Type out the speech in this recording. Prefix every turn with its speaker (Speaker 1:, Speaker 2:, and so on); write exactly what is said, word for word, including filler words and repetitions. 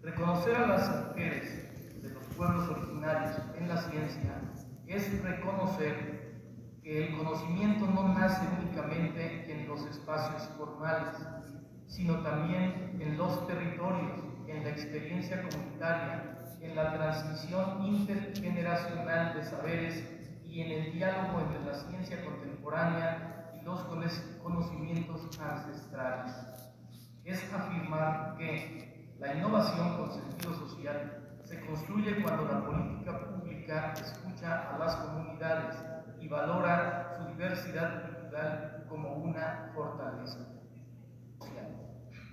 Speaker 1: Reconocer a las mujeres de los pueblos originarios en la ciencia es reconocer que el conocimiento no nace únicamente en los espacios formales, sino también en los territorios, en la experiencia comunitaria, en la transmisión intergeneracional de saberes y en el diálogo entre la ciencia contemporánea y los conocimientos ancestrales. Es afirmar que la innovación con sentido social se construye cuando la política pública escucha a las comunidades y valora su diversidad cultural como una fortaleza.